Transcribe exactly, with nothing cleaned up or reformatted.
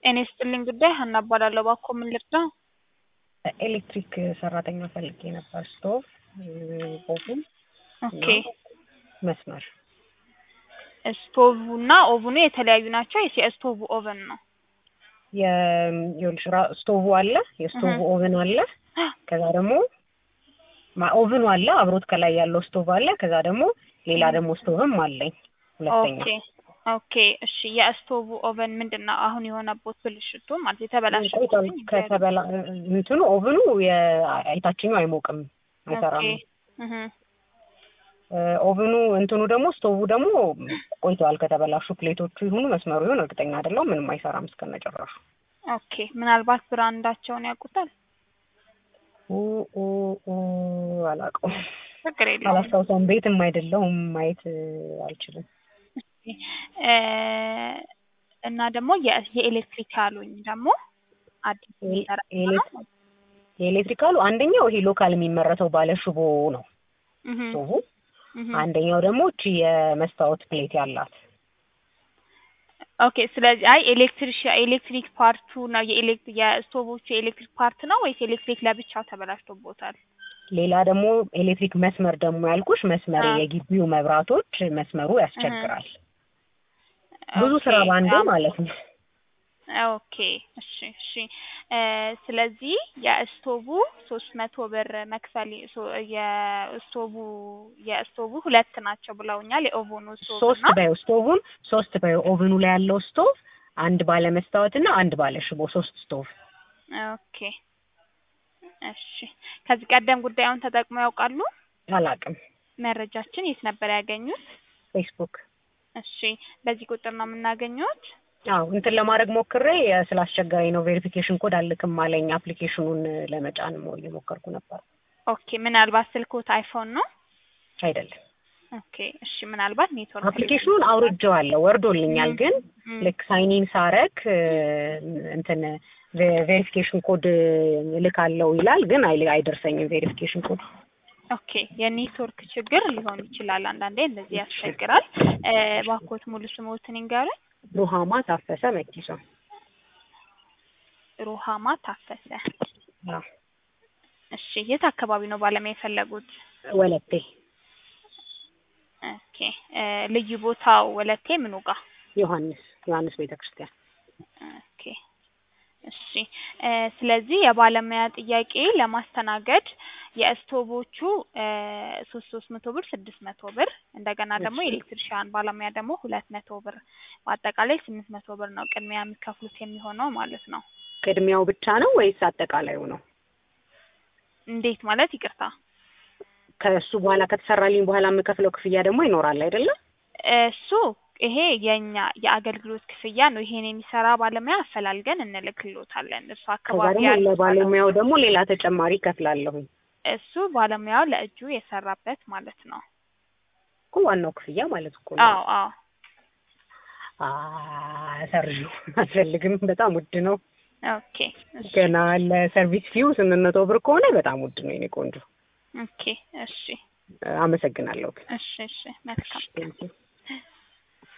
ጤና ይስጥልኝ ጉዳይ ሀና እባላለሁ። እባክዎ ምን ልርዳ? ኤሌክትሪክ ሰራተኛ ፈልጌ ነበር። ስቶቭ፣ ኦቭን እና ኦኬ መስመር። ስቶቭ እና ኦቭኑ የተለያዩ ናቸው ወይስ የስቶቭ ኦቨን ነው? የይኸውልሽ ራ- ስቶቭ አለ፣ የስቶቭ እህ ኦቭን አለ። ከዛ ደግሞ ማ- ኦቭኑ አለ አብሮት ከላይ ያለው ስቶቭ አለ። ከዛ ደግሞ ሌላ እህ ደግሞ ስቶቭም አለኝ ሁለተኛ። ኦኬ ኦኬ እሺ። የስቶቭ ኦቨን ምንድነው አሁን የሆነበት ብልሽቱ ማለት የተበላሸበት ቆይቷል ንገሪኝ። ከተበላ እንትኑ ኦቭኑ የአይታችኛው አይሞቅም፣ ኦኬ አይሰራም። እህ ኦቭኑ እንትኑ ደግሞ ስቶቭ ደግሞ ቆይቷል ከተበላሹ። ፕሌቶቹ ይሁኑ መስመሩ ይሁን እርግጠኛ አይደለሁም። ምንም አይሰራም እስከነጨራሹ። ኦኬ ምናልባት ብራንዳቸውን ያውቁታል? ኡ ኡ ኡ አላውቀውም፣ ችግር የለውም። አላስታውሰውም። ቤትም አይደለሁም ማየት አልችልም። እ እና ደግሞ የ- የኤሌክትሪክ ያሉኝ ደግሞ አዲስ የሚሰራ ኤሌ- ነው። የኤሌክትሪካሉ አንደኛው ይሄ ሎካል የሚመረተው ባለ ሽቦ ነው እህ ስቶቭ። እህ አንደኛው ደግሞ እቺ የመስታወት ፕሌት ያላት። ኦኬ ስለዚህ አይ ኤሌክትሪክ ኤሌክትሪክ ፓርቱ ነው የኤሌክትሪክ የስቶቮቹ የኤሌክትሪክ ፓርት ነው ወይስ ኤሌክትሪክ ለብቻው ተበላሽቶቦታል? ሌላ ደግሞ ኤሌክትሪክ መስመር ደግሞ ያልኩሽ መስመር አ የግቢው መብራቶች መስመሩ እህ ያስቸግራል። ብዙ ኦኬ ስራ ባንዴ አም ማለት ነው። ኦኬ እሺ እሺ እ ስለዚህ የስቶቡ ሶስት መቶ ብር መክፈል ሶ የስቶቡ የስቶቡ ሁለት ናቸው ብለውኛል። የኦቨኑ ስቶቭ ሶስት እና በዩ ስቶቭን ሶስት በዩ ኦቭኑ ላይ ያለው ስቶቭ አንድ ባለ መስታወትና አንድ ባለ ሽቦ ሶስት ስቶቭ። ኦኬ እሺ። ከዚህ ቀደም ጉዳዩን ተጠቅመው ያውቃሉ? አላውቅም። መረጃችን የት ነበር ያገኙት? ፌስቡክ። እሺ በዚህ ቁጥር ነው የምናገኘውት? አዎ እንትን ለማድረግ ሞክሬ ስላስቸገረኝ ነው። ቬሪፊኬሽን ኮድ አልክም አለኝ። አፕሊኬሽኑን ለመጫን ነው እየሞከርኩ ነበር። ኦኬ ምናልባት ስልክዎት አይፎን ነው? አይደለም። ኦኬ እሺ ምናልባት ኔትወርክ አፕሊኬሽኑን አውርጄዋለሁ ወርዶልኛል። እህ ግን እህ ልክ ሳይኒን ሳረግ እንትን ቬሪፊኬሽን ኮድ ልካለው ይላል፣ ግን አይ- አይደርሰኝም ቬሪፊኬሽን ኮድ። ኦኬ የኔትወርክ ችግር ሊሆን ይችላል። አንዳንዴ እንደዚህ ያስቸግራል። እ እባክዎት ሙሉ ስምዎትን ይንገሩኝ? ሩሃማ ታፈሰ መኪሶ። ሩሃማ ታፈሰ። አዎ እሺ የት አካባቢ ነው ባለሙያ የፈለጉት? ወለቴ። ኦኬ እ ልዩ ቦታው ወለቴ ምኑ ጋር? ዮሐንስ ዮሐንስ ቤተክርስቲያን። ኦኬ እሺ እ ስለዚህ የባለሙያ ጥያቄ ለማስተናገድ የስቶቮቹ እ ሶስት ሶስት መቶ ብር ስድስት መቶ ብር እንደገና ደግሞ እሺ የኤሌክትሪሻን ባለሙያ ደግሞ ሁለት መቶ ብር በአጠቃላይ ስምንት መቶ ብር ነው ቅድሚያ የሚከፍሉት የሚሆነው ማለት ነው። ቅድሚያው ብቻ ነው ወይስ አጠቃላዩ ነው? እንዴት ማለት ይቅርታ? ከእሱ በኋላ ከተሰራልኝ በኋላ የምከፍለው ክፍያ ደግሞ ይኖራል አይደለም? እሱ ይሄ የኛ የአገልግሎት ክፍያ ነው። ይሄን የሚሰራ ባለሙያ አፈላልገን እንልክልዎታለን። እሱ ከዛ አካባቢ ደግሞ ያሉ ለባለሙያው ባለሙያዎች ደግሞ ሌላ ተጨማሪ ከፍላለሁ እሱ ባለሙያው ለእጁ የሰራበት ማለት ነው። እኮ ዋናው ክፍያ ማለት እኮ ነው። አዎ አዎ አይ ሰርዡ አልፈልግም፣ በጣም ውድ ነው። ኦኬ እሺ ገና ለሰርቪስ ፊው ስምንት መቶ ብር ከሆነ በጣም ውድ ነው የኔ ቆንጆ። ኦኬ እሺ አመሰግናለሁ። እሺ እሺ መልካም ቴንኪው።